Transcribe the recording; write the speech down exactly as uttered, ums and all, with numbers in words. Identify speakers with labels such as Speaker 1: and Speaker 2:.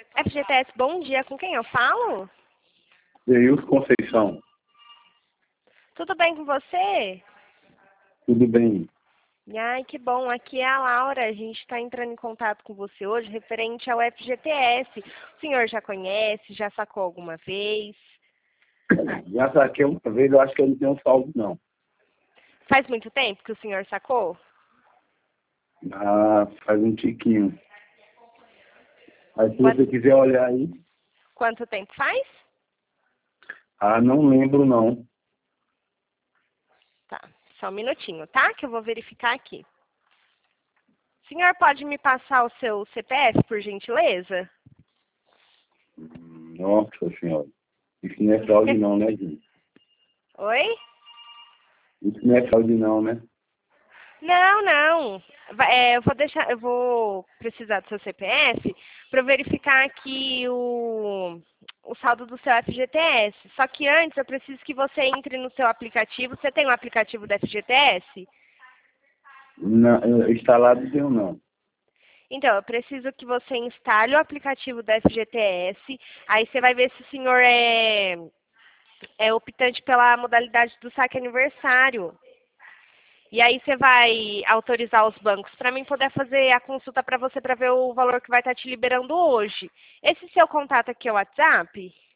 Speaker 1: F G T S, bom dia. Com quem eu falo?
Speaker 2: Deilson Conceição,
Speaker 1: Tudo bem com você?
Speaker 2: tudo bem?
Speaker 1: Ai, que bom. Aqui é a Laura. A gente está entrando em contato com você hoje referente ao F G T S. O senhor já conhece? Já sacou alguma vez?
Speaker 2: Já saquei uma vez, eu acho que eu não tenho saldo, não.
Speaker 1: Faz muito tempo que o senhor sacou?
Speaker 2: Ah, faz um tiquinho. Mas se
Speaker 1: Quanto,
Speaker 2: você quiser olhar aí,
Speaker 1: quanto tempo faz?
Speaker 2: ah, não lembro, não.
Speaker 1: Tá, só um minutinho, tá? Que eu vou verificar aqui. O senhor pode me passar o seu C P F, por gentileza?
Speaker 2: Hum, Nossa senhora. Isso não é fraude, não, né, gente?
Speaker 1: Oi?
Speaker 2: Isso não é fraude, não, né?
Speaker 1: Não, não. Vai- é, eu vou deixar, eu vou precisar do seu C P F para verificar aqui o, o saldo do seu F G T S. Só que antes eu preciso que você entre no seu aplicativo. Você tem um aplicativo do F G T S?
Speaker 2: Não, eu- instalado tenho, não.
Speaker 1: Então, eu preciso que você instale o aplicativo do F G T S. Aí você vai ver se o senhor é, é optante pela modalidade do saque aniversário. E aí você vai autorizar os bancos para mim poder fazer a consulta para você para ver o valor que vai estar te liberando hoje. Esse seu contato aqui é o WhatsApp?